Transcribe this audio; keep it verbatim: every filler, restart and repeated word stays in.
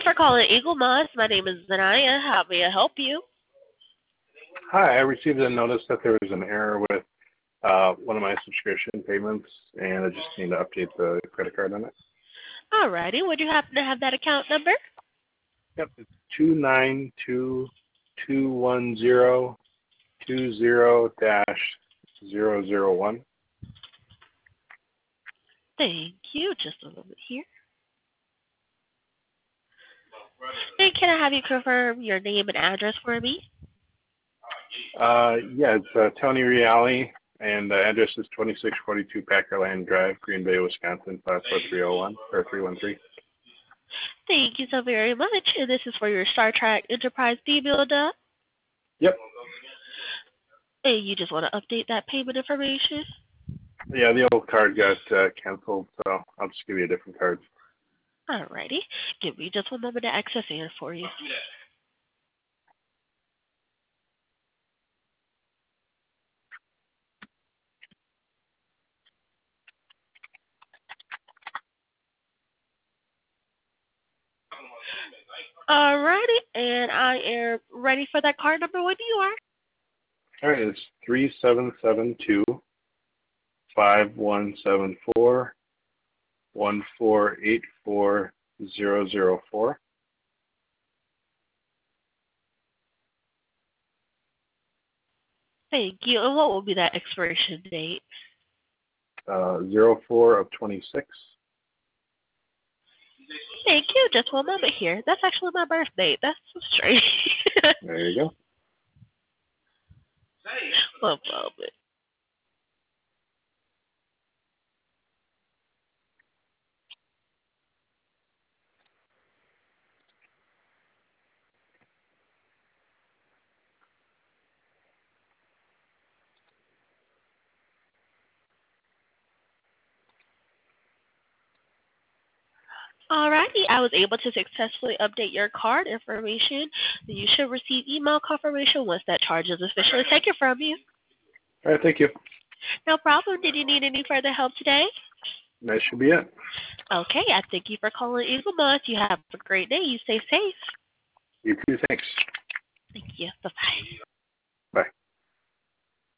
for calling Eagle Moss. My name is Zanaya. How may I help you? Hi, I received a notice that there was an error with uh, one of my subscription payments, and I just need to update the credit card on it. Alrighty. Would you happen to have that account number? Yep, it's two nine two two one zero two zero dash zero zero one. Thank you. Just a moment here. And can I have you confirm your name and address for me? Uh, yeah, it's uh, Tony Reale, and the address is twenty-six forty-two Packer Land Drive, Green Bay, Wisconsin, five four three zero one, or three one three. Thank you so very much. And this is for your Star Trek Enterprise D builder. Yep. And you just want to update that payment information? Yeah, the old card got uh, canceled, so I'll just give you a different card. Alrighty. Give me just one moment to access it for you. Alrighty. And I am ready for that card number when you are. All right, it's three seven seven two five one seven four one four eight four zero zero four. Thank you. And what will be that expiration date? Uh, zero four of twenty six. Thank you. Just one moment here. That's actually my birthday. That's so strange. There you go. One moment. Alrighty, I was able to successfully update your card information. You should receive email confirmation once that charge is officially taken from you. All right, thank you. No problem. Did you need any further help today? That should be it. Okay, I thank you for calling Eagle Moss. You have a great day. You stay safe. You too, thanks. Thank you. Bye-bye. Bye.